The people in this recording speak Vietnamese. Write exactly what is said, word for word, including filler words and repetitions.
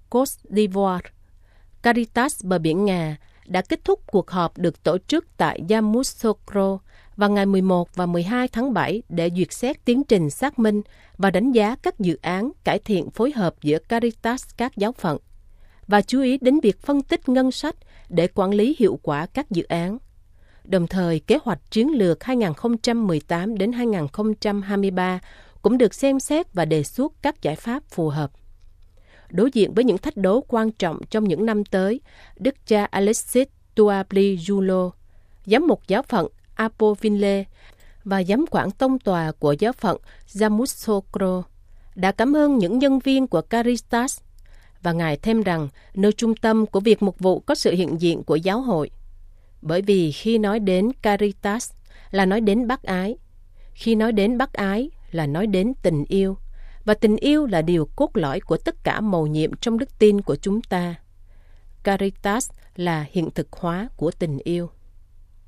Côte d'Ivoire. Caritas bờ biển Nga đã kết thúc cuộc họp được tổ chức tại Yamoussoukro vào ngày mười một và mười hai tháng bảy để duyệt xét tiến trình xác minh và đánh giá các dự án cải thiện phối hợp giữa Caritas các giáo phận, và chú ý đến việc phân tích ngân sách để quản lý hiệu quả các dự án. Đồng thời, kế hoạch chiến lược hai không một tám đến hai không hai ba cũng được xem xét và đề xuất các giải pháp phù hợp. Đối diện với những thách đố quan trọng trong những năm tới, Đức cha Alexis Touably-Joulot, giám mục giáo phận Appoville và giám quản tông tòa của giáo phận Yamoussoukro đã cảm ơn những nhân viên của Caritas, và Ngài thêm rằng nơi trung tâm của việc mục vụ có sự hiện diện của giáo hội. Bởi vì khi nói đến Caritas là nói đến bác ái, khi nói đến bác ái là nói đến tình yêu, và tình yêu là điều cốt lõi của tất cả mầu nhiệm trong đức tin của chúng ta. Caritas là hiện thực hóa của tình yêu.